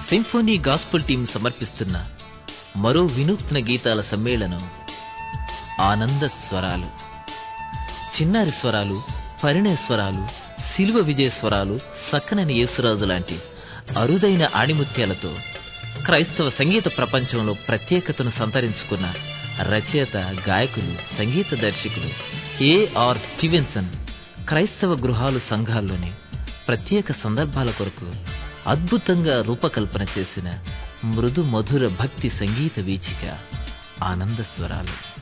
Symphony gospel team సమర్పిస్తున్న మరో వినూత్న గీతాల సమ్మేళనం ఆనంద స్వరాలు. చిన్నారి స్వరాలు, పరిణయ స్వరాలు, శిలువ విజయ స్వరాలు, సక్కనని యేసురాజు లాంటి అరుదైన ఆణిముత్యాలతో క్రైస్తవ సంగీత ప్రపంచంలో ప్రత్యేకతను సంతరించుకున్న రచయిత, గాయకులు, సంగీత దర్శకులు A.R. స్టీవెన్సన్ క్రైస్తవ గృహాలు, సంఘాల్లోని ప్రత్యేక సందర్భాల కొరకు అద్భుతంగా రూపకల్పన చేసిన మృదు మధుర భక్తి సంగీత వీచిక ఆనంద స్వరాలు.